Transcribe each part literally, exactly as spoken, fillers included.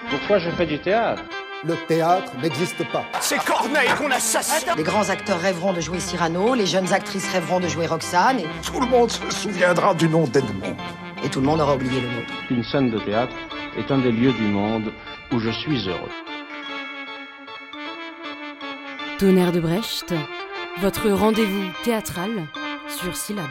Pourquoi je fais du théâtre ? Le théâtre n'existe pas. C'est Corneille qu'on assassine. Les grands acteurs rêveront de jouer Cyrano, les jeunes actrices rêveront de jouer Roxane, et... Tout le monde se souviendra du nom d'Edmond. et tout le monde aura oublié le nôtre. Une scène de théâtre est un des lieux du monde où je suis heureux. Tonnerre de Brecht, votre rendez-vous théâtral sur Syllab.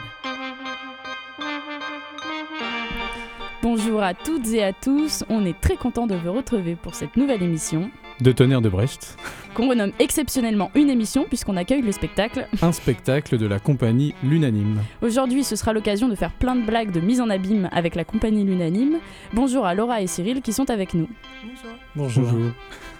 Bonjour à toutes et à tous, on est très content de vous retrouver pour cette nouvelle émission de Tonnerre de Brecht, qu'on renomme exceptionnellement une émission puisqu'on accueille le spectacle un spectacle de la compagnie L'Unanime. Aujourd'hui, ce sera l'occasion de faire plein de blagues de mise en abîme avec la compagnie L'Unanime. Bonjour à Laura et Cyril qui sont avec nous. Bonjour. Bonjour. Bonjour.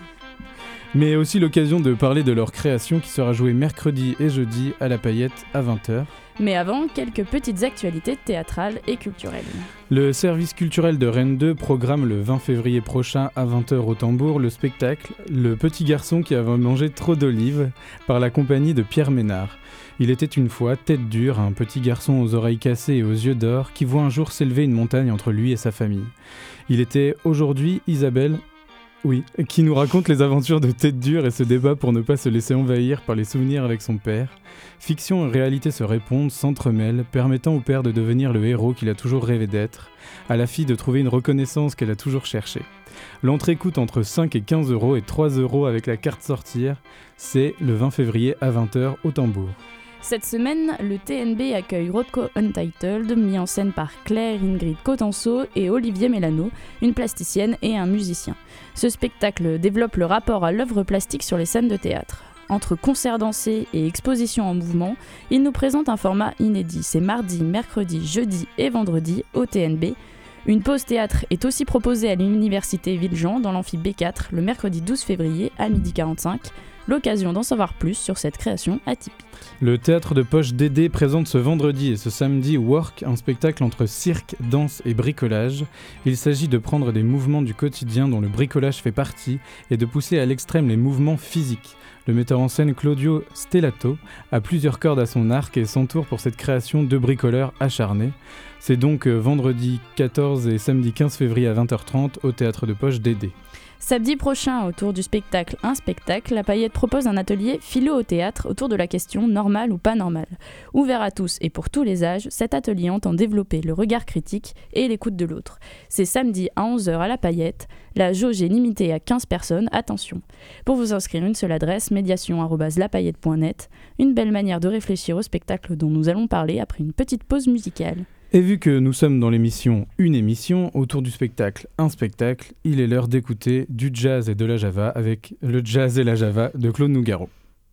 Mais aussi l'occasion de parler de leur création qui sera jouée mercredi et jeudi à la Paillette à vingt heures. Mais avant, quelques petites actualités théâtrales et culturelles. Le service culturel de Rennes deux programme le vingt février prochain à vingt heures au Tambour le spectacle « Le petit garçon qui avait mangé trop d'olives » par la compagnie de Pierre Ménard. Il était une fois, tête dure, un petit garçon aux oreilles cassées et aux yeux d'or qui voit un jour s'élever une montagne entre lui et sa famille. Il était aujourd'hui Isabelle... Oui, qui nous raconte les aventures de Tête Dure et ce débat pour ne pas se laisser envahir par les souvenirs avec son père. Fiction et réalité se répondent, s'entremêlent, permettant au père de devenir le héros qu'il a toujours rêvé d'être, à la fille de trouver une reconnaissance qu'elle a toujours cherchée. L'entrée coûte entre cinq et quinze euros et trois euros avec la carte sortir. C'est le vingt février à vingt heures au Tambour. Cette semaine, le T N B accueille Rothko Untitled, mis en scène par Claire Ingrid Cotenceau et Olivier Mélano, une plasticienne et un musicien. Ce spectacle développe le rapport à l'œuvre plastique sur les scènes de théâtre. Entre concerts dansés et expositions en mouvement, il nous présente un format inédit. C'est mardi, mercredi, jeudi et vendredi au T N B. Une pause théâtre est aussi proposée à l'université Villejean dans l'amphi B quatre le mercredi douze février à midi quarante-cinq. L'occasion d'en savoir plus sur cette création atypique. Le théâtre de poche Dédé présente ce vendredi et ce samedi Work, un spectacle entre cirque, danse et bricolage. Il s'agit de prendre des mouvements du quotidien dont le bricolage fait partie et de pousser à l'extrême les mouvements physiques. Le metteur en scène Claudio Stellato a plusieurs cordes à son arc et s'entoure pour cette création de bricoleurs acharnés. C'est donc vendredi quatorze et samedi quinze février à vingt heures trente au théâtre de poche Dédé. Samedi prochain, autour du spectacle Un spectacle, la Paillette propose un atelier philo au théâtre autour de la question normal ou pas normal. Ouvert à tous et pour tous les âges, cet atelier entend développer le regard critique et l'écoute de l'autre. C'est samedi à onze heures à la Paillette. La jauge est limitée à quinze personnes, attention. Pour vous inscrire, une seule adresse, médiation arobase la paillette point net. Une belle manière de réfléchir au spectacle dont nous allons parler après une petite pause musicale. Et vu que nous sommes dans l'émission Une émission, autour du spectacle Un spectacle, il est l'heure d'écouter du jazz et de la java avec le jazz et la java de Claude Nougaro.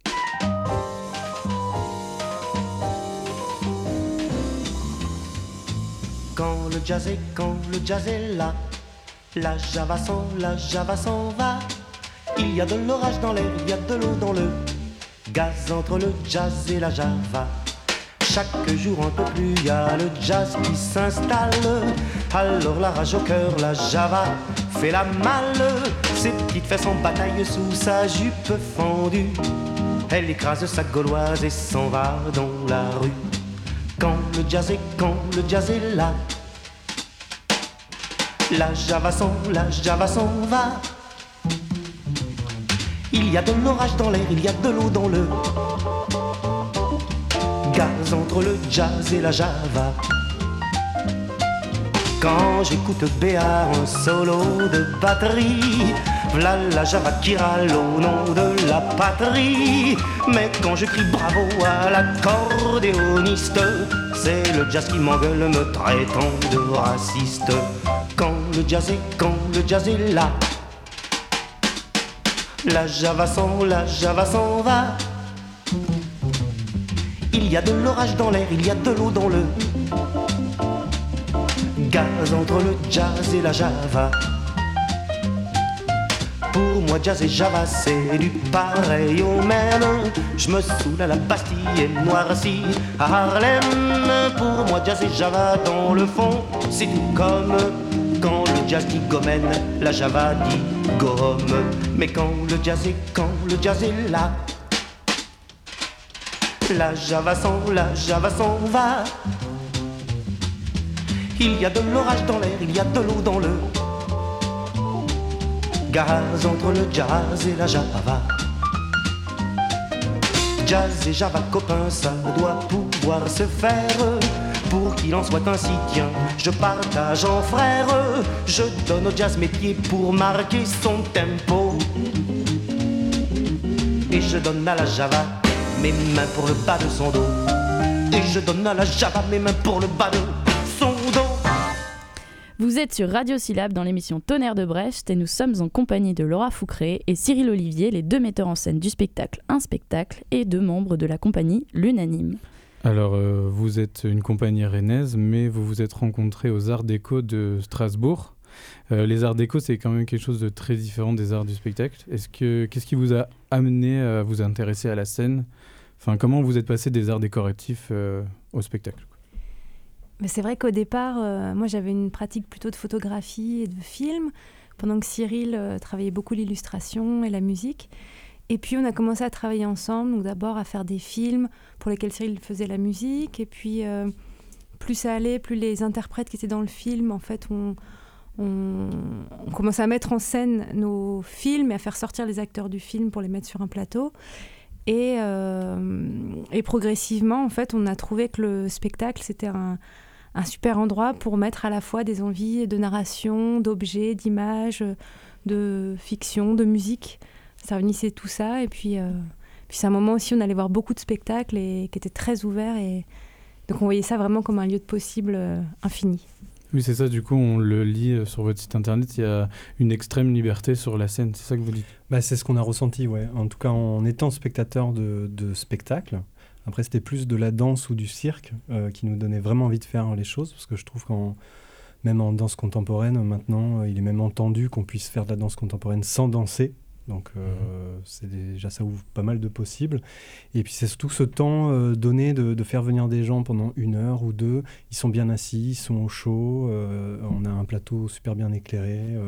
Quand le jazz est, quand le jazz est là, la java s'en, la java s'en va. Il y a de l'orage dans l'air, il y a de l'eau dans le gaz entre le jazz et la java. Chaque jour un peu plus, il y a le jazz qui s'installe. Alors la rage au cœur, la java fait la malle. Ses petites fesses en bataille sous sa jupe fendue. Elle écrase sa gauloise et s'en va dans la rue. Quand le jazz est, quand le jazz est là, la java s'en, la java s'en va. Il y a de l'orage dans l'air, il y a de l'eau dans le gaz entre le jazz et la java. Quand j'écoute Béa un solo de batterie, v'là la java qui râle au nom de la patrie. Mais quand je crie bravo à l'accordéoniste, c'est le jazz qui m'engueule me traitant de raciste. Quand le jazz est, quand le jazz est là, la java s'en, la java s'en va. Il y a de l'orage dans l'air, il y a de l'eau dans le gaz entre le jazz et la java. Pour moi jazz et java c'est du pareil au même. Je me saoule à la Bastille et noirci à Harlem. Pour moi jazz et java dans le fond c'est tout comme quand le jazz dit gomène, la java dit gomme. Mais quand le jazz est, quand le jazz est là, la java s'en, la java s'en va. Il y a de l'orage dans l'air, il y a de l'eau dans le gaz entre le jazz et la java. Jazz et java copains, ça doit pouvoir se faire. Pour qu'il en soit ainsi, tiens, je partage en frère. Je donne au jazz mes pieds pour marquer son tempo. Et je donne à la java mes mains pour le bas de son dos. Et je donne à la java mes mains pour le bas de son dos. Vous êtes sur Radio Syllabe dans l'émission Tonnerre de Brest et nous sommes en compagnie de Laura Foucré et Cyril Olivier, les deux metteurs en scène du spectacle Un Spectacle et deux membres de la compagnie L'Unanime. Alors, euh, vous êtes une compagnie rennaise, mais vous vous êtes rencontrés aux Arts Déco de Strasbourg. Euh, les Arts Déco, c'est quand même quelque chose de très différent des arts du spectacle. Est-ce que, qu'est-ce qui vous a amené à vous intéresser à la scène ? Enfin, comment vous êtes passé des arts décoratifs euh, au spectacle ? Mais c'est vrai qu'au départ, euh, moi j'avais une pratique plutôt de photographie et de film, pendant que Cyril euh, travaillait beaucoup l'illustration et la musique. Et puis on a commencé à travailler ensemble, donc d'abord à faire des films pour lesquels Cyril faisait la musique, et puis euh, plus ça allait, plus les interprètes qui étaient dans le film, en fait, on, on, on commençait à mettre en scène nos films et à faire sortir les acteurs du film pour les mettre sur un plateau. Et, euh, et progressivement, en fait, on a trouvé que le spectacle, c'était un, un super endroit pour mettre à la fois des envies de narration, d'objets, d'images, de fiction, de musique. Ça réunissait tout ça. Et puis, euh, puis c'est un moment aussi où on allait voir beaucoup de spectacles et qui étaient très ouverts. Et donc on voyait ça vraiment comme un lieu de possible euh, infini. Oui, c'est ça, du coup, on le lit sur votre site internet, il y a une extrême liberté sur la scène, c'est ça que vous dites ? Bah, c'est ce qu'on a ressenti, ouais. En tout cas, en étant spectateur de, de spectacle. Après, c'était plus de la danse ou du cirque euh, qui nous donnait vraiment envie de faire les choses, parce que je trouve qu'en même en danse contemporaine, maintenant, il est même entendu qu'on puisse faire de la danse contemporaine sans danser. Donc, euh, mmh. c'est déjà, ça ouvre pas mal de possibles. Et puis, c'est surtout ce temps euh, donné de, de faire venir des gens pendant une heure ou deux. Ils sont bien assis, ils sont au chaud. Euh, on a un plateau super bien éclairé. Euh,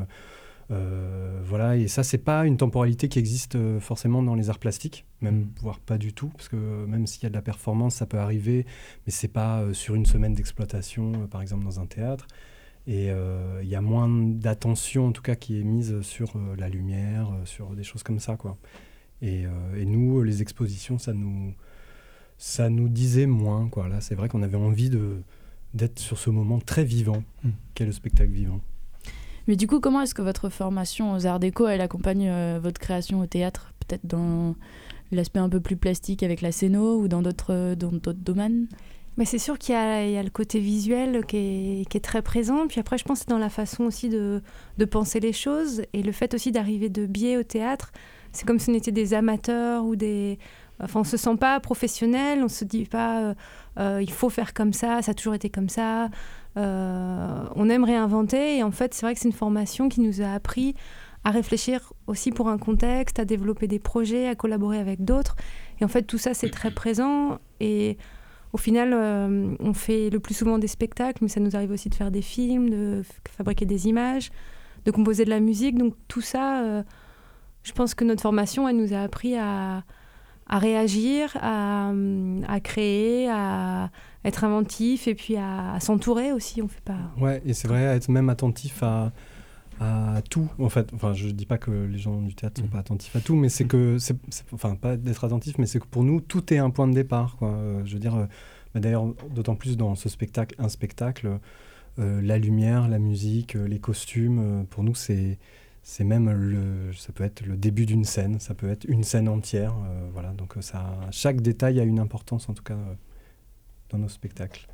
euh, voilà. Et ça, c'est pas une temporalité qui existe euh, forcément dans les arts plastiques, même mmh. voire pas du tout, parce que même s'il y a de la performance, ça peut arriver, mais c'est pas euh, sur une semaine d'exploitation, euh, par exemple dans un théâtre. Et il euh, y a moins d'attention, en tout cas, qui est mise sur euh, la lumière, euh, sur des choses comme ça, quoi. Et, euh, et nous, les expositions, ça nous, ça nous disait moins, quoi. Là, c'est vrai qu'on avait envie de, d'être sur ce moment très vivant, mmh. qu'est le spectacle vivant. Mais du coup, comment est-ce que votre formation aux Arts Déco, elle accompagne euh, votre création au théâtre ? Peut-être dans l'aspect un peu plus plastique avec la scéno ou dans d'autres, dans d'autres domaines ? Mais c'est sûr qu'il y a, il y a le côté visuel qui est, qui est très présent. Puis après, je pense que c'est dans la façon aussi de, de penser les choses. Et le fait aussi d'arriver de biais au théâtre, c'est comme si on était des amateurs ou des... Enfin, on ne se sent pas professionnel, on ne se dit pas euh, euh, il faut faire comme ça, ça a toujours été comme ça. Euh, on aime réinventer. Et en fait, c'est vrai que c'est une formation qui nous a appris à réfléchir aussi pour un contexte, à développer des projets, à collaborer avec d'autres. Et en fait, tout ça, c'est très présent. Et... Au final, euh, on fait le plus souvent des spectacles, mais ça nous arrive aussi de faire des films, de f- fabriquer des images, de composer de la musique. Donc tout ça, euh, je pense que notre formation, elle nous a appris à, à réagir, à, à créer, à être inventif et puis à, à s'entourer aussi. On fait pas... Ouais, et c'est vrai, à être même attentif à, à tout, en fait. Enfin, je dis pas que les gens du théâtre sont pas attentifs à tout, mais c'est que, c'est, c'est, enfin, pas d'être attentif, mais c'est que pour nous, tout est un point de départ, quoi. Euh, je veux dire, euh, bah d'ailleurs, d'autant plus dans ce spectacle, un spectacle, euh, la lumière, la musique, euh, les costumes, euh, pour nous, c'est, c'est même le, ça peut être le début d'une scène, ça peut être une scène entière, euh, voilà. Donc, ça, chaque détail a une importance, en tout cas, euh, dans nos spectacles.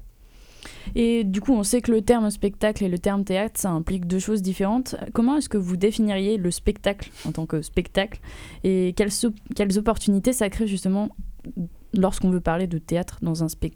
Et du coup, on sait que le terme spectacle et le terme théâtre, ça implique deux choses différentes. Comment est-ce que vous définiriez le spectacle en tant que spectacle et quelles, so- quelles opportunités ça crée justement lorsqu'on veut parler de théâtre dans un spectacle ?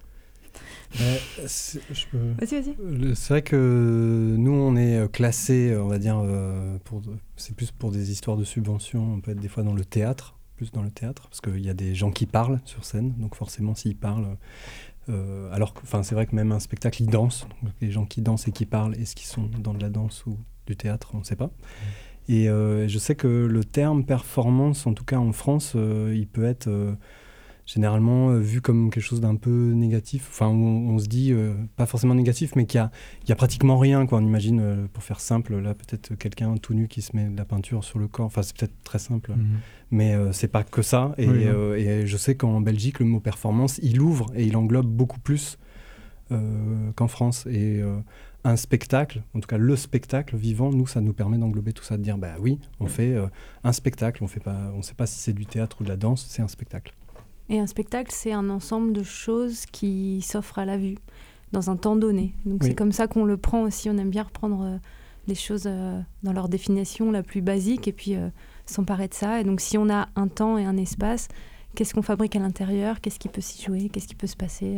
Euh, c'est, je peux... Vas-y, vas-y. C'est vrai que nous, on est classés, on va dire, euh, pour, c'est plus pour des histoires de subventions, on peut être des fois dans le théâtre, plus dans le théâtre, parce qu'il y a des gens qui parlent sur scène, donc forcément, s'ils parlent... Euh, alors que c'est vrai que même un spectacle, ils dansent. Donc les gens qui dansent et qui parlent, est-ce qu'ils sont dans de la danse ou du théâtre, on ne sait pas. Mmh. Et euh, je sais que le terme performance, en tout cas en France, euh, il peut être... Euh, généralement euh, vu comme quelque chose d'un peu négatif, enfin on, on se dit, euh, pas forcément négatif, mais qu'il y a, il y a pratiquement rien, quoi. On imagine, euh, pour faire simple, là peut-être quelqu'un tout nu qui se met de la peinture sur le corps, enfin c'est peut-être très simple, mmh. mais euh, c'est pas que ça, et, oui, euh, et je sais qu'en Belgique, le mot performance, il ouvre et il englobe beaucoup plus euh, qu'en France, et euh, un spectacle, en tout cas le spectacle vivant, nous, ça nous permet d'englober tout ça, de dire, bah oui, on fait euh, un spectacle, on fait pas, on sait pas si c'est du théâtre ou de la danse, c'est un spectacle. Et un spectacle, c'est un ensemble de choses qui s'offrent à la vue, dans un temps donné. Donc oui. C'est comme ça qu'on le prend aussi, on aime bien reprendre euh, les choses euh, dans leur définition la plus basique, et puis euh, s'emparer de ça. Et donc si on a un temps et un espace, qu'est-ce qu'on fabrique à l'intérieur, qu'est-ce qui peut s'y jouer, qu'est-ce qui peut se passer.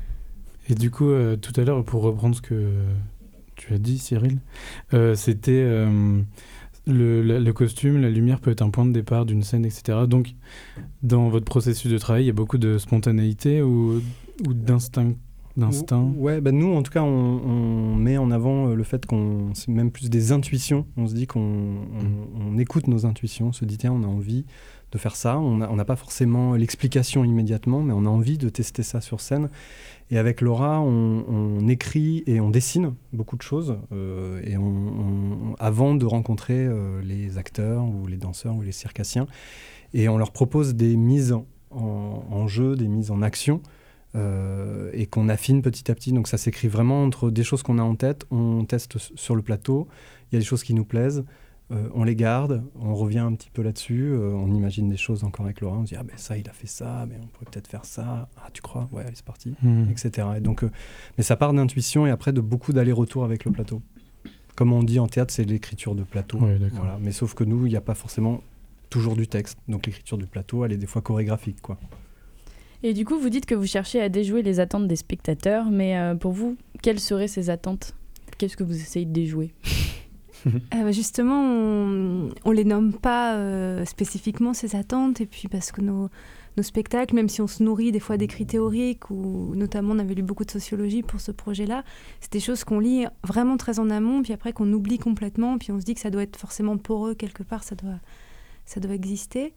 Et du coup, euh, tout à l'heure, pour reprendre ce que tu as dit, Cyril, euh, c'était euh, le, le, le costume, la lumière peut être un point de départ d'une scène, et cetera. Donc, dans votre processus de travail, il y a beaucoup de spontanéité ou, ou d'instinct, d'instinct Ouais, bah nous, en tout cas, on, on met en avant le fait qu'on... C'est même plus des intuitions. On se dit qu'on on, on écoute nos intuitions, on se dit, tiens, on a envie de faire ça. On n'a pas forcément l'explication immédiatement, mais on a envie de tester ça sur scène. Et avec Laura, on, on écrit et on dessine beaucoup de choses euh, et on, on, avant de rencontrer euh, les acteurs ou les danseurs ou les circassiens. Et on leur propose des mises en, en, en jeu, des mises en action euh, et qu'on affine petit à petit. Donc ça s'écrit vraiment entre des choses qu'on a en tête, on teste sur le plateau, il y a des choses qui nous plaisent. Euh, on les garde, on revient un petit peu là-dessus, euh, on imagine des choses encore avec Laura, on se dit « Ah ben ça, il a fait ça, mais on pourrait peut-être faire ça. Ah, tu crois ? Ouais, allez, c'est parti. Mmh. » et cetera. Et donc, euh, mais ça part d'intuition et après de beaucoup d'allers-retours avec le plateau. Comme on dit en théâtre, c'est l'écriture de plateau. Ouais, voilà. Mais sauf que nous, il n'y a pas forcément toujours du texte. Donc l'écriture du plateau, elle est des fois chorégraphique, quoi. Et du coup, vous dites que vous cherchez à déjouer les attentes des spectateurs, mais euh, pour vous, quelles seraient ces attentes ? Qu'est-ce que vous essayez de déjouer ? Euh, justement, on ne les nomme pas euh, spécifiquement, ces attentes, et puis parce que nos, nos spectacles, même si on se nourrit des fois d'écrits théoriques, ou notamment on avait lu beaucoup de sociologie pour ce projet-là, c'est des choses qu'on lit vraiment très en amont, puis après qu'on oublie complètement, puis on se dit que ça doit être forcément poreux quelque part, ça doit, ça doit exister.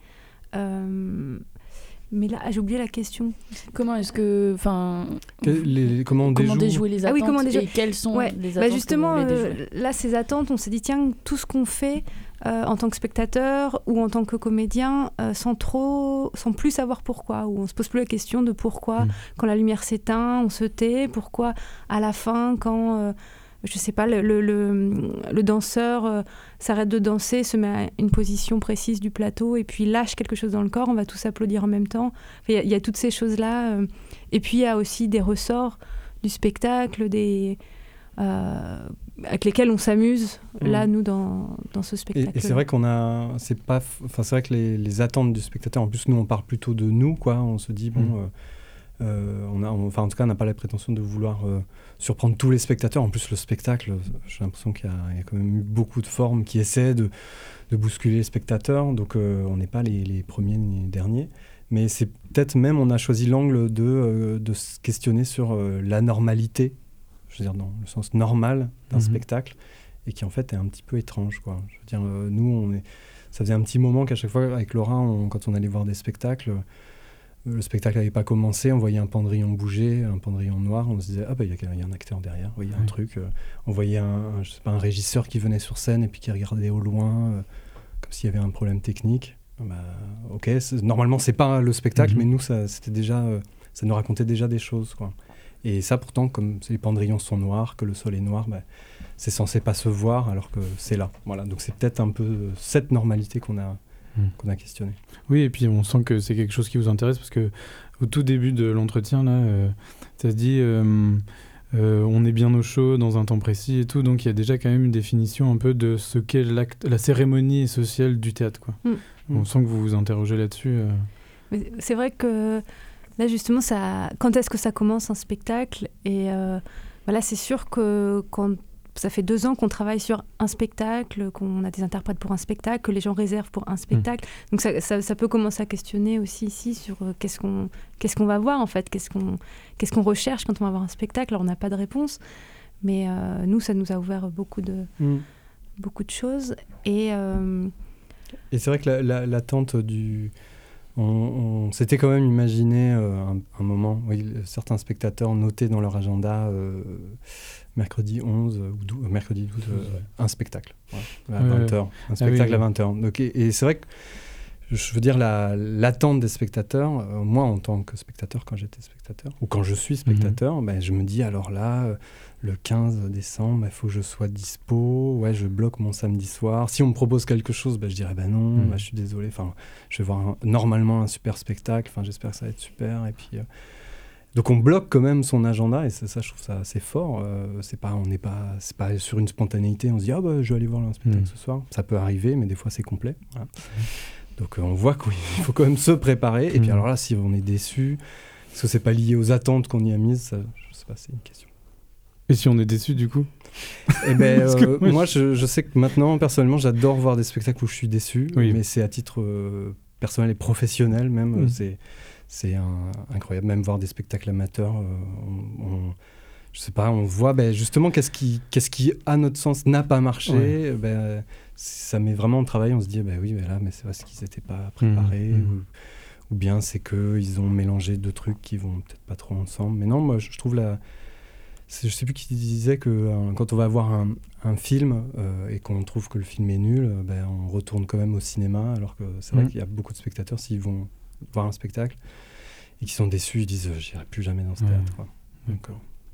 Euh, mais là, ah, j'ai oublié la question. Comment est-ce que... Enfin, les, comment on comment déjoue déjouer les attentes, ah oui, comment déjouer. Et quelles sont ouais. les attentes bah justement, que vous voulez euh, déjouer ? Là, ces attentes, on s'est dit, tiens, tout ce qu'on fait euh, en tant que spectateur ou en tant que comédien, euh, sans trop, sans plus savoir pourquoi, ou on se pose plus la question de pourquoi, mmh. quand la lumière s'éteint, on se tait, pourquoi à la fin, quand... Euh, je sais pas, le, le, le, le danseur euh, s'arrête de danser, se met à une position précise du plateau et puis lâche quelque chose dans le corps, on va tous applaudir en même temps. Il y, y a toutes ces choses-là. Euh, et puis il y a aussi des ressorts du spectacle, des, euh, avec lesquels on s'amuse, mmh. là, nous, dans, dans ce spectacle. Et, et c'est vrai qu'on a... C'est pas, enfin, c'est vrai que les, les attentes du spectateur, en plus, nous, on parle plutôt de nous, quoi. On se dit, bon... Mmh. Euh, Euh, on a, on, enfin, en tout cas, on n'a pas la prétention de vouloir euh, surprendre tous les spectateurs. En plus, le spectacle, j'ai l'impression qu'il y a, il y a quand même eu beaucoup de formes qui essaient de, de bousculer les spectateurs. Donc, euh, on n'est pas les, les premiers ni les derniers. Mais c'est peut-être même, on a choisi l'angle de, euh, de se questionner sur euh, la normalité, je veux dire, dans le sens normal d'un mmh. spectacle, et qui en fait est un petit peu étrange, quoi. Je veux dire, euh, nous, on est, ça faisait un petit moment qu'à chaque fois, avec Laura, on, quand on allait voir des spectacles, le spectacle n'avait pas commencé, on voyait un pendrillon bouger, un pendrillon noir, on se disait « Ah bah il y, y a un acteur derrière, il oui, y a oui. un truc. Euh, » On voyait un, un, je sais pas, un régisseur qui venait sur scène et puis qui regardait au loin, euh, comme s'il y avait un problème technique. Bah, ok, c'est, normalement c'est pas le spectacle, mm-hmm. mais nous ça, c'était déjà, euh, ça nous racontait déjà des choses, quoi. Et ça pourtant, comme les pendrillons sont noirs, que le sol est noir, bah, c'est censé pas se voir alors que c'est là. Voilà, donc c'est peut-être un peu cette normalité qu'on a... qu'on a questionné. Oui, et puis on sent que c'est quelque chose qui vous intéresse parce que au tout début de l'entretien, là, euh, ça se dit euh, euh, on est bien au chaud dans un temps précis et tout, donc il y a déjà quand même une définition un peu de ce qu'est l'acte, la cérémonie sociale du théâtre, quoi. Mm. On mm. sent que vous vous interrogez là-dessus. Euh. Mais c'est vrai que là, justement, ça, quand est-ce que ça commence un spectacle ? Et euh, voilà, c'est sûr que quand ça fait deux ans qu'on travaille sur un spectacle, qu'on a des interprètes pour un spectacle, que les gens réservent pour un spectacle. Mmh. Donc ça, ça, ça peut commencer à questionner aussi ici sur euh, qu'est-ce qu'on, qu'est-ce qu'on va voir en fait, qu'est-ce qu'on, qu'est-ce qu'on recherche quand on va voir un spectacle. Alors on n'a pas de réponse, mais euh, nous, ça nous a ouvert beaucoup de, mmh. beaucoup de choses. Et, euh... Et c'est vrai que la, la, l'attente du, on, on s'était quand même imaginé euh, un, un moment, oui, certains spectateurs notaient dans leur agenda euh, mercredi onze ou douze, mercredi douze, euh, un spectacle ouais, à euh, vingt heures. Un spectacle ah oui, à vingt heures. Donc, et, et c'est vrai que je veux dire, la, l'attente des spectateurs, euh, moi en tant que spectateur, quand j'étais spectateur, ou quand je suis spectateur, mmh. ben, je me dis alors là, euh, le quinze décembre, il ben, faut que je sois dispo, ouais, je bloque mon samedi soir. Si on me propose quelque chose, ben, je dirais ben non, mmh. ben, je suis désolé, je vais voir un, normalement un super spectacle, j'espère que ça va être super. Et puis, euh, donc on bloque quand même son agenda, et ça, ça je trouve ça assez fort. Euh, c'est pas, on n'est pas, c'est pas sur une spontanéité, on se dit ah bah, je vais aller voir un spectacle mmh. ce soir. Ça peut arriver, mais des fois c'est complet. Voilà. Mmh. Donc euh, on voit qu'il faut quand même se préparer. Et puis alors là, si on est déçu, est-ce que c'est pas lié aux attentes qu'on y a mises, ça, je sais pas, c'est une question. Et si on est déçu du coup? Eh ben, euh, moi, moi je, je sais que maintenant, personnellement, j'adore voir des spectacles où je suis déçu, oui. mais c'est à titre euh, personnel et professionnel même. Mmh. C'est, c'est un, incroyable, même voir des spectacles amateurs. Euh, on, on, je sais pas, on voit ben, justement qu'est-ce qui, qu'est-ce qui, à notre sens, n'a pas marché. Ouais. Ben, ça met vraiment au travail, on se dit ben oui, ben là, mais c'est parce qu'ils n'étaient pas préparés, mmh. ou, ou bien c'est qu'ils ont mélangé deux trucs qui vont peut-être pas trop ensemble. Mais non, moi je trouve la. C'est, je sais plus qui disait que euh, quand on va voir un, un film euh, et qu'on trouve que le film est nul, euh, ben, on retourne quand même au cinéma, alors que c'est mmh. vrai qu'il y a beaucoup de spectateurs, s'ils vont voir un spectacle et qui sont déçus, ils disent euh, j'irai plus jamais dans ce théâtre. Quoi. Donc, euh,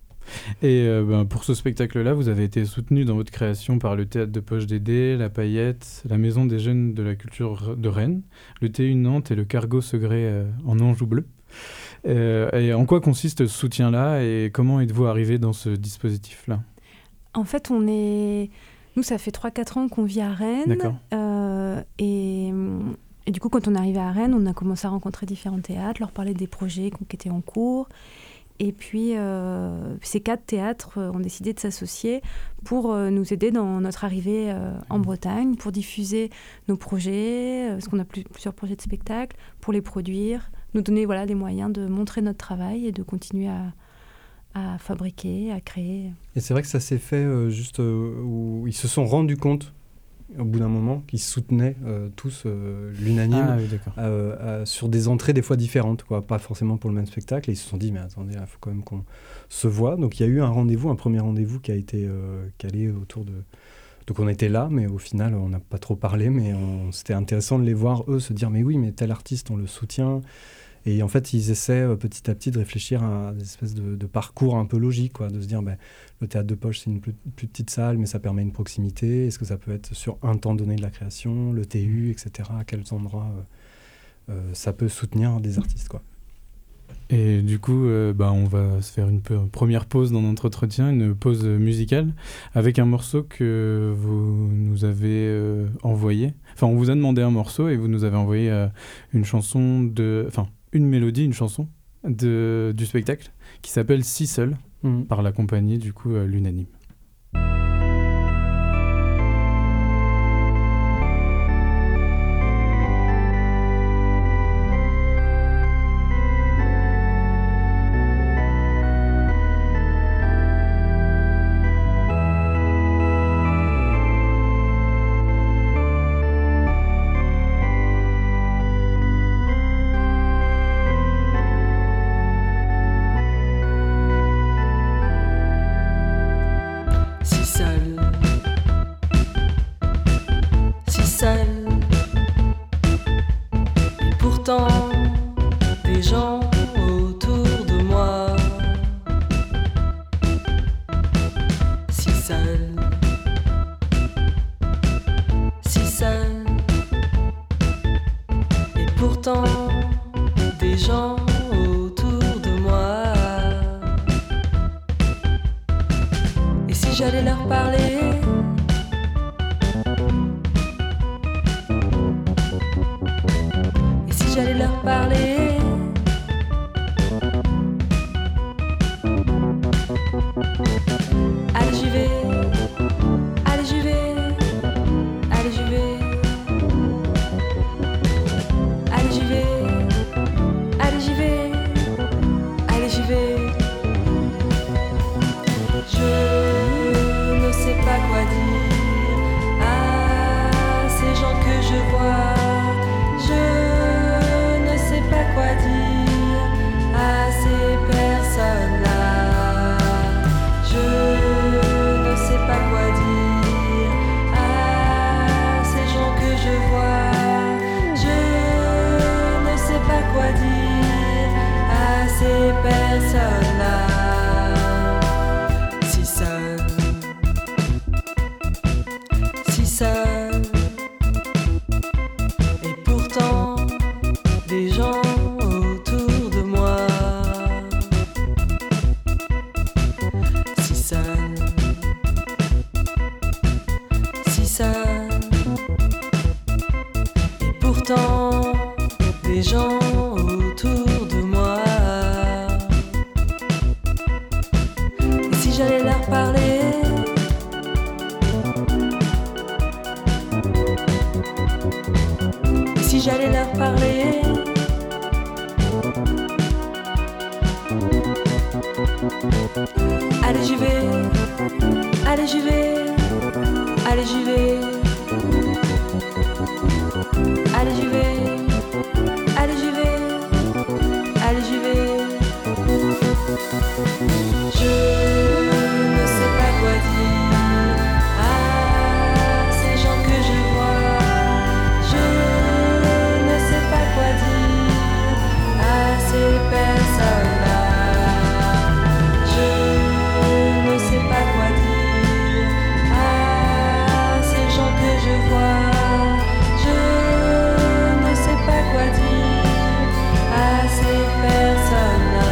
Et euh, ben, pour ce spectacle-là, vous avez été soutenu dans votre création par le Théâtre de Poche d'Édé, La Paillette, la Maison des Jeunes de la Culture de Rennes, le T U Nantes et le Cargo Segré euh, en Anjou Bleu. Euh, et en quoi consiste ce soutien-là et comment êtes-vous arrivé dans ce dispositif-là? En fait, on est... Nous, ça fait trois quatre ans qu'on vit à Rennes. D'accord. Euh, et... et du coup, quand on est arrivé à Rennes, on a commencé à rencontrer différents théâtres, leur parler des projets qui étaient en cours. Et puis, euh, ces quatre théâtres ont décidé de s'associer pour euh, nous aider dans notre arrivée euh, en Bretagne, pour diffuser nos projets, euh, parce qu'on a plus, plusieurs projets de spectacle, pour les produire, nous donner voilà, les moyens de montrer notre travail et de continuer à, à fabriquer, à créer. Et c'est vrai que ça s'est fait euh, juste euh, où ils se sont rendus compte, au bout d'un moment, qu'ils se soutenaient euh, tous euh, l'unanime ah, oui, euh, euh, sur des entrées des fois différentes, quoi. Pas forcément pour le même spectacle. Et ils se sont dit, mais attendez, il faut quand même qu'on se voit. Donc il y a eu un rendez-vous, un premier rendez-vous qui a été euh, calé autour de... Donc on était là, mais au final, on n'a pas trop parlé, mais on... c'était intéressant de les voir, eux, se dire, mais oui, mais tel artiste, on le soutient. Et en fait, ils essaient euh, petit à petit de réfléchir à des espèces de, de parcours un peu logiques, quoi, de se dire, ben, le théâtre de poche, c'est une plus, plus petite salle, mais ça permet une proximité. Est-ce que ça peut être sur un temps donné de la création, le T U, et cetera. À quels endroits euh, euh, ça peut soutenir des artistes, quoi. Et du coup, euh, bah, on va se faire une peu, première pause dans notre entretien, une pause musicale, avec un morceau que vous nous avez euh, envoyé. Enfin, on vous a demandé un morceau et vous nous avez envoyé euh, une chanson de... Enfin, une mélodie, une chanson de, du spectacle qui s'appelle Si Seul, mmh. par la compagnie, du coup, euh, l'Unanime. Je ne quoi dire à ces personnes-là. Je ne sais pas quoi dire à ces gens que je vois. Je ne sais pas quoi dire à ces personnes-là. Si seul, si seul, et pourtant des gens autour de moi. Si seul, si seul, et pourtant des gens autour de moi. Et si j'allais leur parler, et si j'allais leur parler, allez j'y vais, allez j'y vais, allez j'y vais, allez j'y vais, allez j'y vais, allez j'y vais. Je ne sais pas quoi dire à ces gens que je vois. Je ne sais pas quoi dire à ces personnes-là. Je ne sais pas quoi dire à ces gens que je vois. Je ne sais pas quoi dire à ces personnes-là.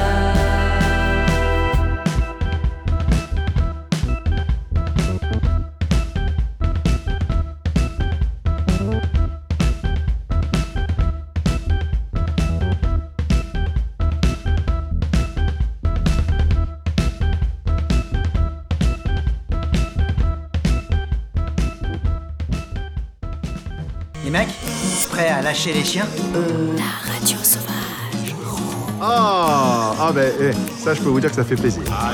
Les mecs, prêts à lâcher les chiens? Euh... La radio sauvage. Ah, ah ben, eh, ça je peux vous dire que ça fait plaisir. Ah,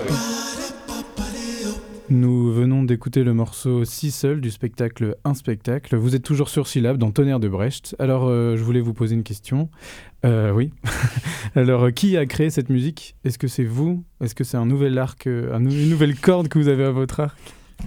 Nous venons d'écouter le morceau Si seul du spectacle Un spectacle. Vous êtes toujours sur Syllab dans Tonnerre de Brecht. Alors, euh, je voulais vous poser une question. Euh, oui. Alors, euh, qui a créé cette musique? Est-ce que c'est vous? Est-ce que c'est un nouvel arc, euh, un nou- une nouvelle corde que vous avez à votre arc?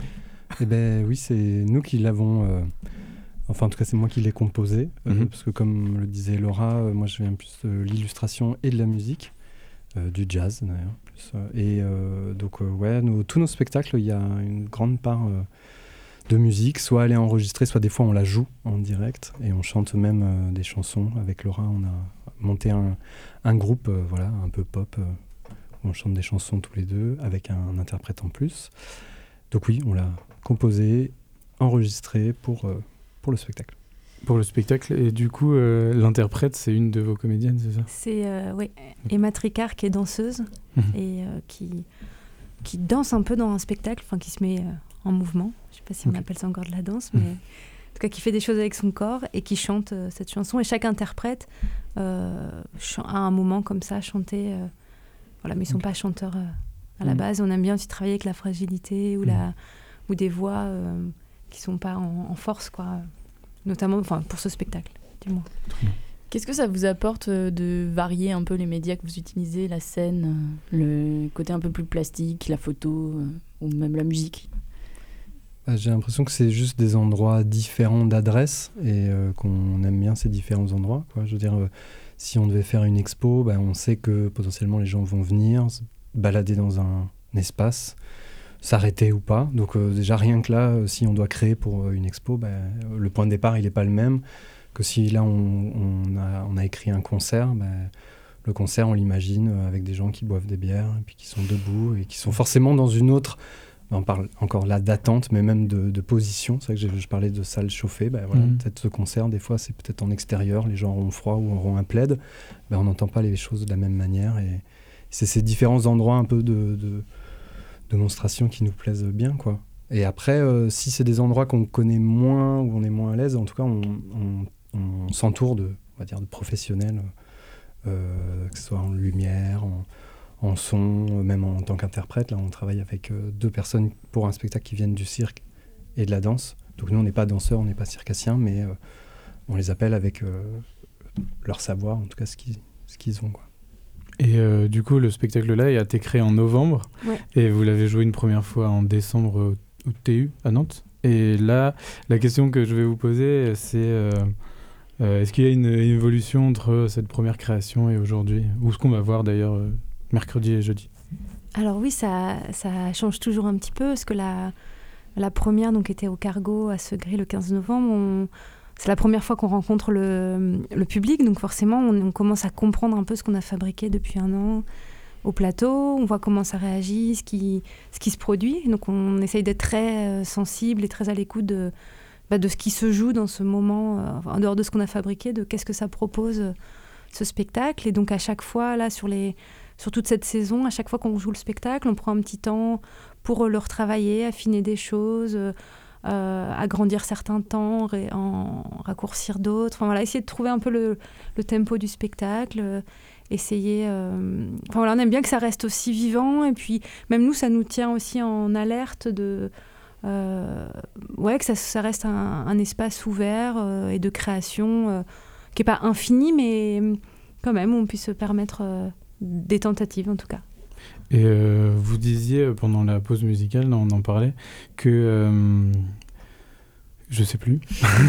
Eh ben oui, c'est nous qui l'avons... Euh... Enfin, en tout cas, c'est moi qui l'ai composé. Euh, Mhm. parce que comme le disait Laura, euh, moi je viens plus de l'illustration et de la musique. Euh, du jazz d'ailleurs. Plus, euh, et euh, donc, euh, ouais, nos, tous nos spectacles, il y a une grande part euh, de musique. Soit elle est enregistrée, soit des fois on la joue en direct. Et on chante même euh, des chansons. Avec Laura, on a monté un, un groupe euh, voilà, un peu pop. Euh, où on chante des chansons tous les deux avec un, un interprète en plus. Donc oui, on l'a composé, enregistré pour, euh, pour le spectacle. Pour le spectacle. Et du coup, euh, l'interprète, c'est une de vos comédiennes, c'est ça? C'est euh, oui, Emma Tricard qui est danseuse Mhm. et euh, qui, qui danse un peu dans un spectacle, enfin qui se met euh, en mouvement. Je ne sais pas si on Ok. appelle ça encore de la danse, mais Mhm. en tout cas qui fait des choses avec son corps et qui chante euh, cette chanson. Et chaque interprète euh, ch- a un moment comme ça, chanter. Euh, voilà, mais ils ne sont Ok. pas chanteurs euh, à la Mhm. base. On aime bien aussi travailler avec la fragilité ou, la, ou des voix euh, qui ne sont pas en, en force, quoi. Notamment enfin, pour ce spectacle, du moins. Qu'est-ce que ça vous apporte euh, de varier un peu les médias que vous utilisez, la scène, euh, le côté un peu plus plastique, la photo, euh, ou même la musique? Bah, j'ai l'impression que c'est juste des endroits différents d'adresse et euh, qu'on aime bien ces différents endroits, quoi. Je veux dire, euh, si on devait faire une expo, bah, on sait que potentiellement les gens vont venir se balader dans un, un espace, s'arrêter ou pas. Donc euh, déjà rien que là, euh, si on doit créer pour euh, une expo, bah, euh, le point de départ il n'est pas le même que si là on, on, a, on a écrit un concert. Bah, le concert on l'imagine euh, avec des gens qui boivent des bières et puis qui sont debout et qui sont forcément dans une autre... On parle encore là d'attente, mais même de, de position. C'est vrai que je, je parlais de salle chauffée. Ben voilà, Mhm. peut-être ce concert, des fois, c'est peut-être en extérieur. Les gens auront froid ou auront un plaid. Ben, on n'entend pas les choses de la même manière. Et c'est ces différents endroits un peu de, de, de monstration qui nous plaisent bien, quoi. Et après, euh, si c'est des endroits qu'on connaît moins ou on est moins à l'aise, en tout cas, on, on, on s'entoure de, on va dire, de professionnels, euh, que ce soit en lumière, en en son, même en tant qu'interprète. Là, on travaille avec euh, deux personnes pour un spectacle qui viennent du cirque et de la danse. Donc nous, on n'est pas danseurs, on n'est pas circassiens, mais euh, on les appelle avec euh, leur savoir, en tout cas ce qu'ils, ce qu'ils ont, quoi. Et euh, du coup, le spectacle-là a été créé en novembre, ouais. et vous l'avez joué une première fois en décembre au, au T U à Nantes. Et là, la question que je vais vous poser, c'est euh, euh, est-ce qu'il y a une, une évolution entre cette première création et aujourd'hui, ou ce qu'on va voir d'ailleurs euh, mercredi et jeudi? Alors oui, ça, ça change toujours un petit peu, parce que la, la première donc, était au Cargo à Segré le quinze novembre. On, c'est la première fois qu'on rencontre le, le public, donc forcément on, on commence à comprendre un peu ce qu'on a fabriqué depuis un an au plateau, on voit comment ça réagit, ce qui, ce qui se produit. Donc on essaye d'être très euh, sensible et très à l'écoute de, bah, de ce qui se joue dans ce moment, euh, en dehors de ce qu'on a fabriqué, de qu'est-ce que ça propose, euh, ce spectacle. Et donc à chaque fois, là, sur, les, sur toute cette saison, à chaque fois qu'on joue le spectacle, on prend un petit temps pour euh, le retravailler, affiner des choses, euh, euh, agrandir certains temps, ré, en raccourcir d'autres. Enfin voilà, essayer de trouver un peu le, le tempo du spectacle, euh, essayer... Euh... Enfin voilà, on aime bien que ça reste aussi vivant, et puis même nous, ça nous tient aussi en alerte de... Euh... Ouais, que ça, ça reste un, un espace ouvert euh, et de création euh, qui n'est pas infini, mais quand même, où on puisse se permettre euh, des tentatives, en tout cas. Et euh, vous disiez pendant la pause musicale, on en parlait, que... Euh, je sais plus.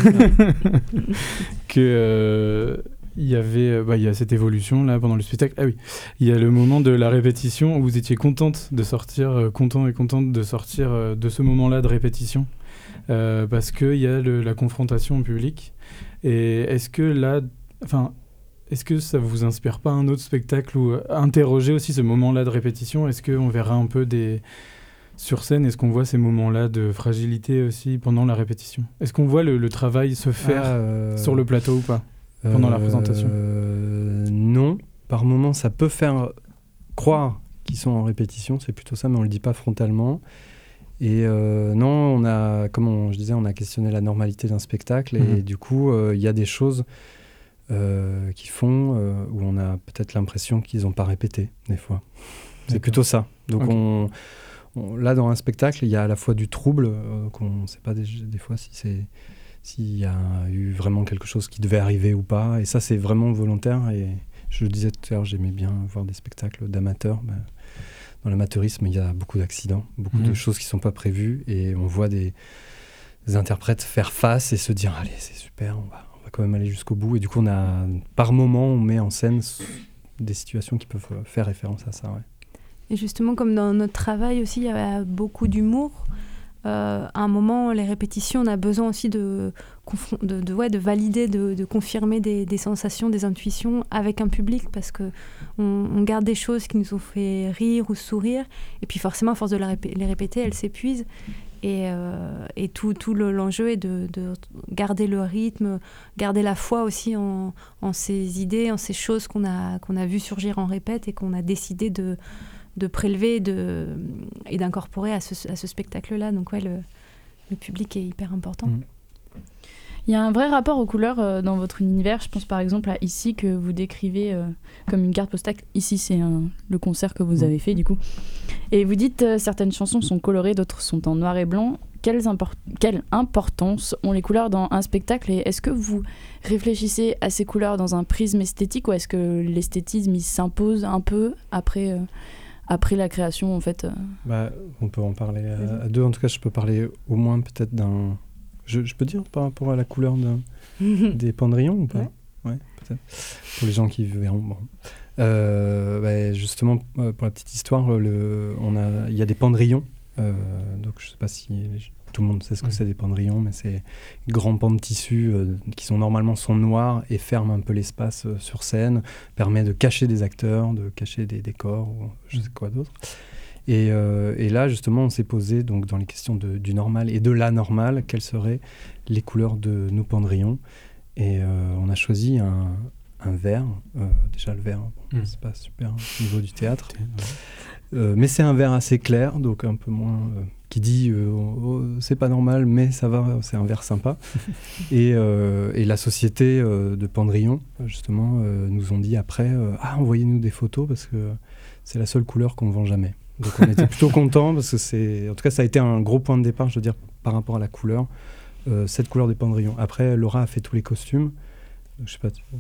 que... Euh, il y avait bah, il y a cette évolution là pendant le spectacle. Ah oui, il y a le moment de la répétition où vous étiez contente de sortir, euh, content et contente de sortir euh, de ce moment-là de répétition, euh, parce qu'il y a le, la confrontation au public. Et est-ce que là, enfin, est-ce que ça vous inspire pas un autre spectacle ou euh, interroger aussi ce moment-là de répétition? Est-ce qu'on verra un peu des sur scène, est-ce qu'on voit ces moments-là de fragilité aussi pendant la répétition? Est-ce qu'on voit le, le travail se faire ah, euh... sur le plateau ou pas? Pendant euh, la présentation euh, Non. Par moments, ça peut faire croire qu'ils sont en répétition, c'est plutôt ça, mais on ne le dit pas frontalement. Et euh, non, on a, comme on, je disais, on a questionné la normalité d'un spectacle, et mmh. du coup, il euh, y a des choses euh, qui font euh, où on a peut-être l'impression qu'ils n'ont pas répété, des fois. C'est D'accord. plutôt ça. Donc, okay. on, on, là, dans un spectacle, il y a à la fois du trouble, euh, qu'on ne sait pas des, des fois si c'est... s'il y a eu vraiment quelque chose qui devait arriver ou pas. Et ça, c'est vraiment volontaire. Et je le disais tout à l'heure, j'aimais bien voir des spectacles d'amateurs. Ben, dans l'amateurisme, il y a beaucoup d'accidents, beaucoup mmh. de choses qui ne sont pas prévues. Et on voit des, des interprètes faire face et se dire « Allez, c'est super, on va, on va quand même aller jusqu'au bout ». Et du coup, on a, par moment, on met en scène des situations qui peuvent faire référence à ça. Ouais. Et justement, comme dans notre travail aussi, il y a beaucoup d'humour. Euh, à un moment, les répétitions, on a besoin aussi de, de, de, ouais, de valider, de, de confirmer des, des sensations, des intuitions avec un public, parce qu'on on garde des choses qui nous ont fait rire ou sourire, et puis forcément, à force de la répé- les répéter, elles s'épuisent. Et, euh, et tout, tout le, l'enjeu est de, de garder le rythme, garder la foi aussi en, en ces idées, en ces choses qu'on a, qu'on a vues surgir en répète et qu'on a décidé de... de prélever de, et d'incorporer à ce, à ce spectacle-là. Donc ouais, le, le public est hyper important. Mmh. Il y a un vrai rapport aux couleurs euh, dans votre univers. Je pense par exemple à Ici, que vous décrivez euh, comme une carte postale. Ici, c'est un, le concert que vous mmh. avez fait du coup. Et vous dites euh, certaines chansons sont colorées, d'autres sont en noir et blanc. Quelles import- quelle importance ont les couleurs dans un spectacle, et est-ce que vous réfléchissez à ces couleurs dans un prisme esthétique, ou est-ce que l'esthétisme il s'impose un peu après euh, après la création, en fait? Bah, on peut en parler à, à deux. En tout cas, je peux parler au moins peut-être d'un... Je, je peux dire par rapport à la couleur d'un... des pendrillons ou pas? Ouais, ouais, peut-être. Pour les gens qui verront. Bon. Euh, bah, justement, pour la petite histoire, le, on a, il y a des pendrillons. Euh, donc, je ne sais pas si tout le monde sait ce que ouais. c'est des pendrillons, mais c'est grands pans de tissu euh, qui sont normalement sont noirs et ferment un peu l'espace euh, sur scène, permet de cacher des acteurs, de cacher des décors ou je sais quoi d'autre. Et, euh, et là, justement, on s'est posé donc, dans les questions de, du normal et de l'anormal, quelles seraient les couleurs de nos pendrillons. Et euh, on a choisi un, un vert. Euh, déjà, le vert, bon, mmh. c'est pas super au niveau du théâtre. Euh, mais c'est un vert assez clair, donc un peu moins... Euh, qui dit euh, oh, c'est pas normal, mais ça va, c'est un vert sympa. et, euh, et la société euh, de Pendrillon, justement, euh, nous ont dit après euh, ah, envoyez-nous des photos parce que c'est la seule couleur qu'on ne vend jamais. Donc on était plutôt contents parce que c'est... En tout cas, ça a été un gros point de départ, je veux dire, par rapport à la couleur, euh, cette couleur des Pendrillons. Après, Laura a fait tous les costumes. Je sais pas... Tu...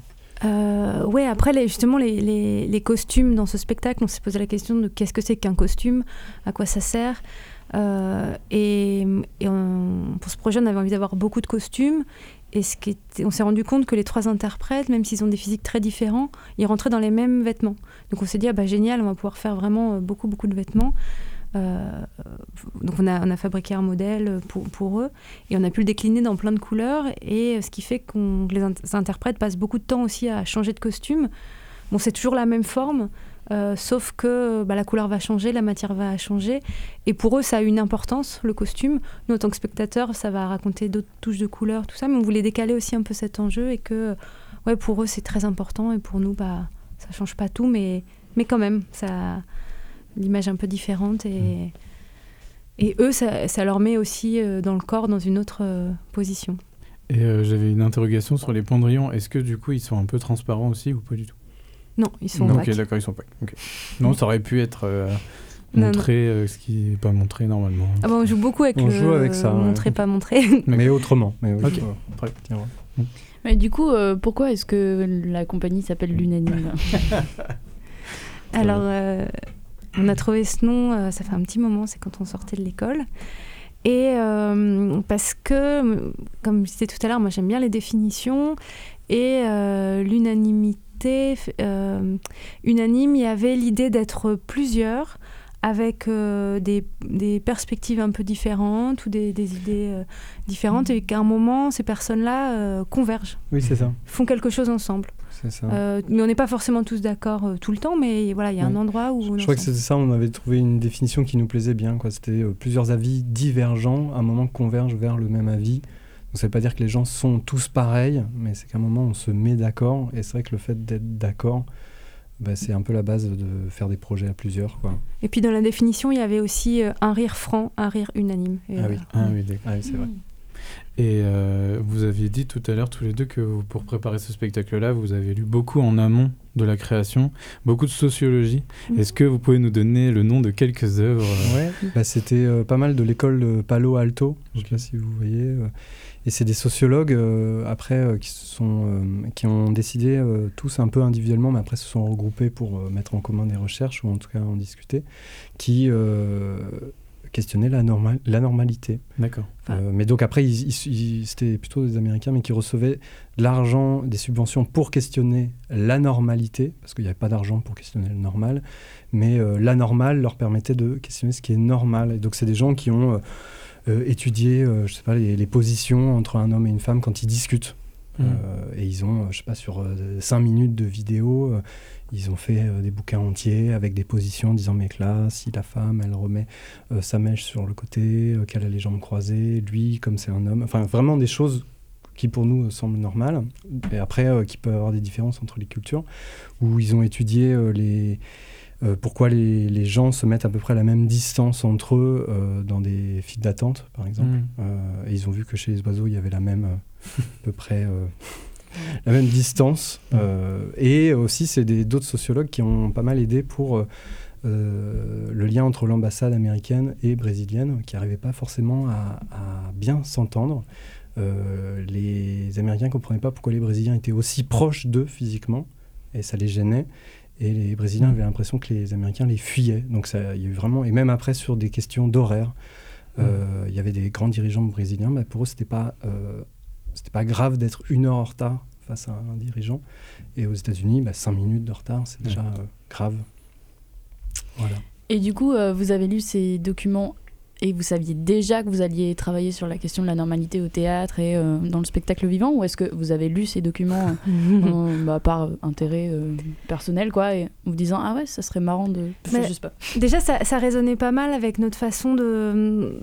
Euh, ouais, après, les, justement, les, les, les costumes dans ce spectacle, on s'est posé la question de qu'est-ce que c'est qu'un costume, à quoi ça sert. Euh, et et on, pour ce projet, on avait envie d'avoir beaucoup de costumes. Et ce qui était, on s'est rendu compte que les trois interprètes, même s'ils ont des physiques très différents, ils rentraient dans les mêmes vêtements. Donc on s'est dit, ah bah génial, on va pouvoir faire vraiment beaucoup, beaucoup de vêtements. Euh, donc on a, on a fabriqué un modèle pour, pour eux et on a pu le décliner dans plein de couleurs. Et ce qui fait que les interprètes passent beaucoup de temps aussi à changer de costume. Bon, c'est toujours la même forme. Euh, sauf que bah, la couleur va changer, la matière va changer. Et pour eux, ça a une importance, le costume. Nous, en tant que spectateurs, ça va raconter d'autres touches de couleur, tout ça. Mais on voulait décaler aussi un peu cet enjeu et que ouais, pour eux, c'est très important. Et pour nous, bah, ça ne change pas tout, mais, mais quand même, ça l'image est un peu différente. Et, et eux, ça, ça leur met aussi euh, dans le corps, dans une autre euh, position. Et euh, j'avais une interrogation sur les pendrillons. Est-ce que du coup, ils sont un peu transparents aussi ou pas du tout ? Non, ils sont non, opaques. Ok, d'accord, ils sont opaques. Okay. Non, ça aurait pu être euh, montré, euh, ce qui n'est pas montré normalement. Ah bah, on joue beaucoup avec on le joue avec ça, montrer, ouais. pas montrer. Mais autrement. Mais ok, ouais. très bien. Ouais. Mais du coup, euh, pourquoi est-ce que la compagnie s'appelle l'Unanime ? Alors, euh, on a trouvé ce nom, euh, ça fait un petit moment, c'est quand on sortait de l'école. Et euh, parce que, comme je disais tout à l'heure, moi j'aime bien les définitions. Et euh, l'unanimité, Euh, unanime, il y avait l'idée d'être plusieurs avec euh, des, des perspectives un peu différentes ou des, des idées euh, différentes et qu'à un moment, ces personnes-là euh, convergent. Oui, c'est ça. Font quelque chose ensemble. C'est ça. Euh, mais on n'est pas forcément tous d'accord euh, tout le temps, mais voilà, il y a ouais. un endroit où... Je crois que c'était ça, on avait trouvé une définition qui nous plaisait bien, quoi. C'était euh, plusieurs avis divergents, à un moment convergent vers le même avis. Donc ça ne veut pas dire que les gens sont tous pareils, mais c'est qu'à un moment on se met d'accord, et c'est vrai que le fait d'être d'accord, bah, c'est un peu la base de faire des projets à plusieurs, quoi. Et puis dans la définition, il y avait aussi euh, un rire franc, un rire unanime. Et ah, euh, oui. Ah, oui, ah oui, c'est vrai. Et euh, vous aviez dit tout à l'heure tous les deux que vous, pour préparer ce spectacle-là, vous avez lu beaucoup en amont de la création, beaucoup de sociologie. Mmh. Est-ce que vous pouvez nous donner le nom de quelques œuvres ? Ouais, bah, c'était euh, pas mal de l'école de Palo Alto, je ne sais pas si vous voyez. Euh, et c'est des sociologues, euh, après, euh, qui, sont, euh, qui ont décidé, euh, tous un peu individuellement, mais après se sont regroupés pour euh, mettre en commun des recherches, ou en tout cas en discuter, qui... Euh, questionner la, norma- la normalité. D'accord. Euh, mais donc après, ils, ils, ils, c'était plutôt des Américains, mais qui recevaient de l'argent, des subventions pour questionner la normalité, parce qu'il n'y avait pas d'argent pour questionner le normal, mais euh, la normale leur permettait de questionner ce qui est normal. Et donc c'est des gens qui ont euh, euh, étudié, euh, je sais pas, les, les positions entre un homme et une femme quand ils discutent. Mmh. Euh, et ils ont, je sais pas, sur euh, cinq minutes de vidéo, euh, ils ont fait euh, des bouquins entiers avec des positions disant mais que là, si la femme, elle remet euh, sa mèche sur le côté, euh, qu'elle a les jambes croisées, lui, comme c'est un homme, enfin vraiment des choses qui pour nous euh, semblent normales, et après euh, qui peuvent avoir des différences entre les cultures, où ils ont étudié euh, les... Euh, pourquoi les, les gens se mettent à peu près à la même distance entre eux euh, dans des files d'attente, par exemple. Mmh. Euh, et ils ont vu que chez les oiseaux, il y avait la même, euh, à peu près, euh, la même distance. Mmh. Euh, et aussi, c'est des, d'autres sociologues qui ont pas mal aidé pour euh, euh, le lien entre l'ambassade américaine et brésilienne, qui n'arrivait pas forcément à, à bien s'entendre. Euh, les Américains ne comprenaient pas pourquoi les Brésiliens étaient aussi proches d'eux physiquement, et ça les gênait. Et les Brésiliens avaient l'impression que les Américains les fuyaient. Donc ça, il y a eu vraiment, et même après sur des questions d'horaire, euh, mmh. il y avait des grands dirigeants brésiliens. Bah pour eux, c'était pas, euh, c'était pas grave d'être une heure en retard face à un dirigeant. Et aux États-Unis, bah, cinq minutes de retard, c'est déjà euh, grave. Voilà. Et du coup, euh, vous avez lu ces documents et vous saviez déjà que vous alliez travailler sur la question de la normalité au théâtre et euh, dans le spectacle vivant, ou est-ce que vous avez lu ces documents euh, en, bah, par intérêt euh, personnel, quoi, et en vous disant ah ouais, ça serait marrant de... Je sais juste pas. Déjà, ça, ça résonnait pas mal avec notre façon de,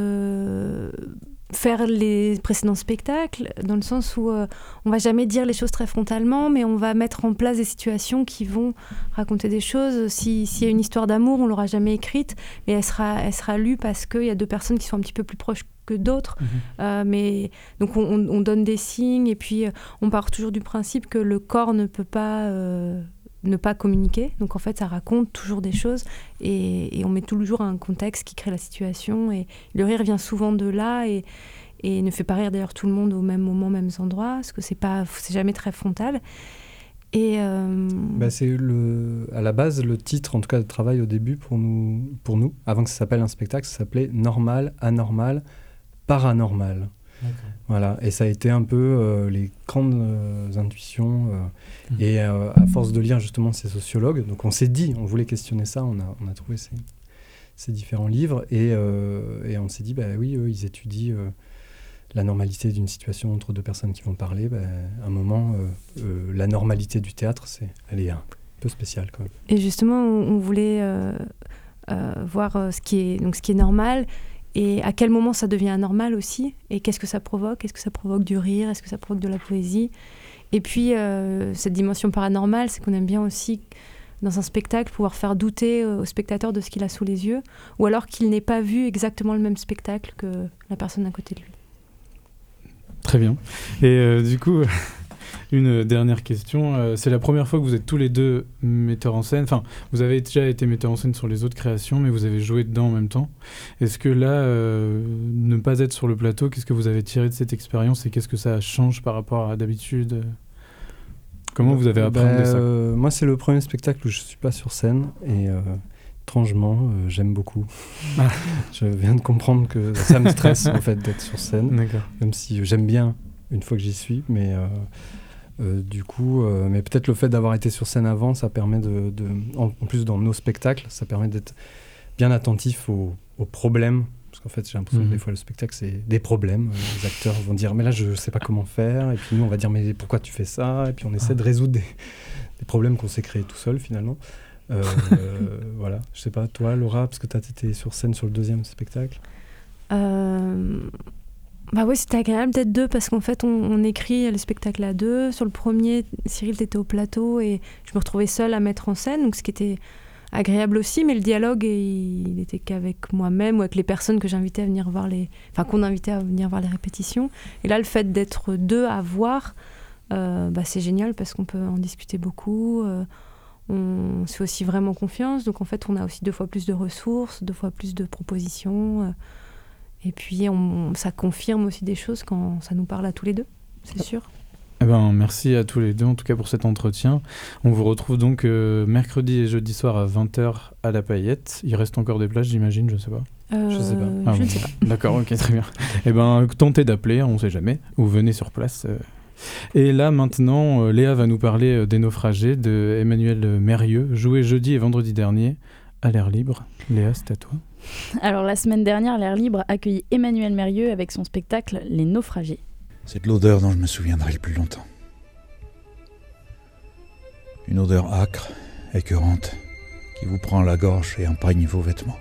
de faire les précédents spectacles, dans le sens où euh, on va jamais dire les choses très frontalement, mais on va mettre en place des situations qui vont raconter des choses. Si, s'il y a une histoire d'amour, on l'aura jamais écrite, mais elle sera, elle sera lue parce qu'il y a deux personnes qui sont un petit peu plus proches que d'autres. Mmh. Euh, mais, donc on, on donne des signes, et puis on part toujours du principe que le corps ne peut pas... Euh, ne pas communiquer, donc en fait ça raconte toujours des choses, et, et on met toujours un contexte qui crée la situation, et le rire vient souvent de là, et, et ne fait pas rire d'ailleurs tout le monde au même moment, mêmes endroits, parce que c'est pas, c'est jamais très frontal. Et euh... bah, c'est le, à la base, le titre, en tout cas, de travail au début pour nous, pour nous, avant que ça s'appelle un spectacle, ça s'appelait Normal, Anormal, Paranormal. Okay. Voilà, et ça a été un peu euh, les grandes euh, intuitions. Euh, mmh. Et euh, à force de lire justement ces sociologues, donc on s'est dit, on voulait questionner ça, on a, on a trouvé ces, ces différents livres, et, euh, et on s'est dit, bah oui, eux, ils étudient euh, la normalité d'une situation entre deux personnes qui vont parler. Bah, à un moment, euh, euh, la normalité du théâtre, c'est, elle est un peu spéciale quand même. Et justement, on, on voulait euh, euh, voir euh, ce, qui est, donc, ce qui est normal, et à quel moment ça devient anormal aussi, et qu'est-ce que ça provoque, est-ce que ça provoque du rire, est-ce que ça provoque de la poésie. Et puis euh, cette dimension paranormale, c'est qu'on aime bien aussi dans un spectacle pouvoir faire douter euh, au spectateur de ce qu'il a sous les yeux, ou alors qu'il n'ait pas vu exactement le même spectacle que la personne à côté de lui. Très bien. Et euh, du coup, une dernière question. Euh, c'est la première fois que vous êtes tous les deux metteurs en scène. Enfin, vous avez déjà été metteur en scène sur les autres créations, mais vous avez joué dedans en même temps. Est-ce que là, euh, ne pas être sur le plateau, qu'est-ce que vous avez tiré de cette expérience et qu'est-ce que ça change par rapport à d'habitude ? Comment vous avez appréhendé bah, ça euh, Moi, c'est le premier spectacle où je ne suis pas sur scène et euh, étrangement, euh, j'aime beaucoup. Ah. Je viens de comprendre que ça me stresse en fait d'être sur scène. D'accord. Même si j'aime bien une fois que j'y suis, mais euh, euh, du coup, euh, mais peut-être le fait d'avoir été sur scène avant, ça permet de, de en, en plus dans nos spectacles, ça permet d'être bien attentif aux, aux problèmes. Parce qu'en fait, j'ai l'impression mmh. que des fois, le spectacle, c'est des problèmes. Les acteurs vont dire, mais là, je ne sais pas comment faire. Et puis nous, on va dire, mais pourquoi tu fais ça ? Et puis on essaie ah. de résoudre des, des problèmes qu'on s'est créés tout seul, finalement. Euh, euh, voilà. Je ne sais pas, toi, Laura, parce que tu as été sur scène sur le deuxième spectacle. Euh... Bah oui, c'était agréable d'être deux, parce qu'en fait, on, on écrit le spectacle à deux. Sur le premier, Cyril, t'étais au plateau, et je me retrouvais seule à mettre en scène, donc ce qui était agréable aussi, mais le dialogue, il n'était qu'avec moi-même ou avec les personnes que j'invitais à venir voir les... Enfin, qu'on invitait à venir voir les répétitions. Et là, le fait d'être deux à voir, euh, bah, c'est génial parce qu'on peut en discuter beaucoup. Euh, on se fait aussi vraiment confiance. Donc, en fait, on a aussi deux fois plus de ressources, deux fois plus de propositions. Euh, et puis, on, ça confirme aussi des choses quand ça nous parle à tous les deux, c'est sûr. Eh ben, merci à tous les deux, en tout cas, pour cet entretien. On vous retrouve donc euh, mercredi et jeudi soir à vingt heures à La Paillette. Il reste encore des places, j'imagine, je ne sais pas. Euh, je sais pas. Ah, je bon. ne sais pas. D'accord, ok, très bien. Eh ben, tentez d'appeler, on ne sait jamais, ou venez sur place. Euh. Et là, maintenant, euh, Léa va nous parler euh, des Naufragés de Emmanuel Mérieux, joué jeudi et vendredi dernier à l'Air Libre. Léa, c'est à toi. Alors, la semaine dernière, l'Air Libre accueillit Emmanuel Mérieux avec son spectacle Les Naufragés. C'est de l'odeur dont je me souviendrai le plus longtemps. Une odeur âcre, écœurante, qui vous prend la gorge et imprègne vos vêtements.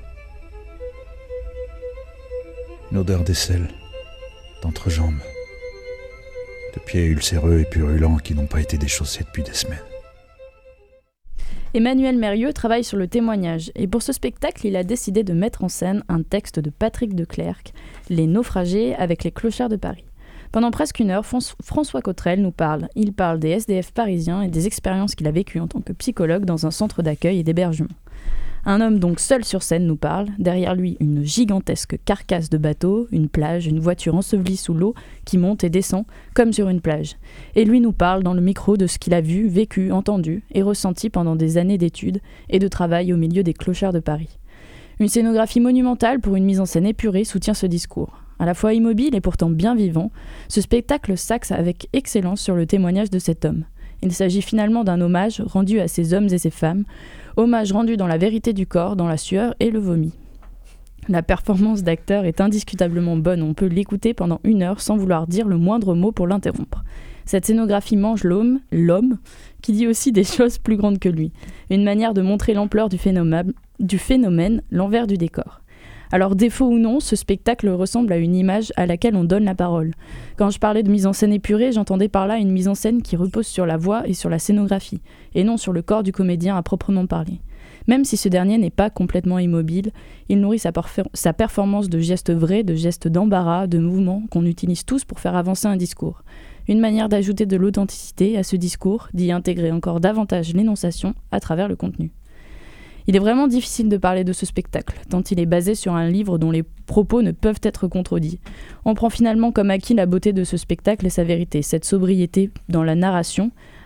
Une odeur d'aisselle, d'entrejambe, de pieds ulcéreux et purulents qui n'ont pas été déchaussés depuis des semaines. Emmanuel Mérieux travaille sur le témoignage et pour ce spectacle, il a décidé de mettre en scène un texte de Patrick de Clercq, Les Naufragés avec les clochards de Paris. Pendant presque une heure, François Cottrell nous parle. Il parle des S D F parisiens et des expériences qu'il a vécues en tant que psychologue dans un centre d'accueil et d'hébergement. Un homme donc seul sur scène nous parle. Derrière lui, une gigantesque carcasse de bateau, une plage, une voiture ensevelie sous l'eau qui monte et descend comme sur une plage. Et lui nous parle dans le micro de ce qu'il a vu, vécu, entendu et ressenti pendant des années d'études et de travail au milieu des clochards de Paris. Une scénographie monumentale pour une mise en scène épurée soutient ce discours. À la fois immobile et pourtant bien vivant, ce spectacle s'axe avec excellence sur le témoignage de cet homme. Il s'agit finalement d'un hommage rendu à ces hommes et ces femmes, hommage rendu dans la vérité du corps, dans la sueur et le vomi. La performance d'acteur est indiscutablement bonne, on peut l'écouter pendant une heure sans vouloir dire le moindre mot pour l'interrompre. Cette scénographie mange l'homme, l'homme, qui dit aussi des choses plus grandes que lui, une manière de montrer l'ampleur du phénomène, du phénomène, l'envers du décor. Alors, défaut ou non, ce spectacle ressemble à une image à laquelle on donne la parole. Quand je parlais de mise en scène épurée, j'entendais par là une mise en scène qui repose sur la voix et sur la scénographie, et non sur le corps du comédien à proprement parler. Même si ce dernier n'est pas complètement immobile, il nourrit sa, perfor- sa performance de gestes vrais, de gestes d'embarras, de mouvements qu'on utilise tous pour faire avancer un discours. Une manière d'ajouter de l'authenticité à ce discours, d'y intégrer encore davantage l'énonciation à travers le contenu. Il est vraiment difficile de parler de ce spectacle, tant il est basé sur un livre dont les propos ne peuvent être contredits. On prend finalement comme acquis la beauté de ce spectacle et sa vérité, cette sobriété dans la narration,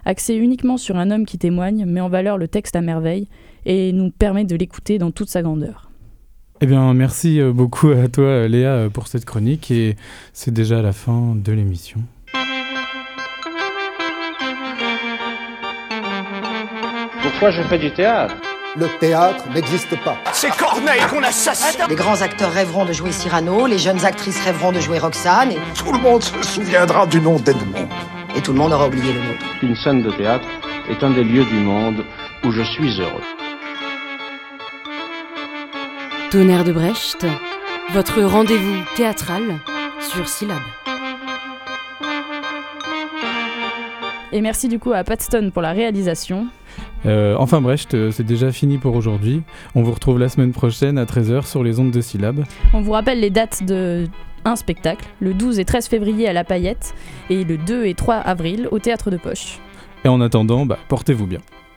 Axé uniquement sur un homme qui témoigne, met en valeur le texte à merveille et nous permet de l'écouter dans toute sa grandeur. Eh bien, merci beaucoup à toi, Léa, pour cette chronique, et c'est déjà la fin de l'émission. Pourquoi je fais du théâtre? Le théâtre n'existe pas. C'est Corneille qu'on assassine. Les grands acteurs rêveront de jouer Cyrano, les jeunes actrices rêveront de jouer Roxane, et Tout le monde se souviendra du nom d'Edmond. et tout le monde aura oublié le nôtre. Une scène de théâtre est un des lieux du monde où je suis heureux. Tonnerre de Brecht, votre rendez-vous théâtral sur Syllab. Et merci du coup à Paxton pour la réalisation. Euh, enfin Brecht, euh, c'est déjà fini pour aujourd'hui. On vous retrouve la semaine prochaine à treize heures sur les ondes de Syllab. On vous rappelle les dates de un spectacle, le douze et treize février à La Paillette et le deux et trois avril au Théâtre de Poche. Et en attendant, bah, portez-vous bien.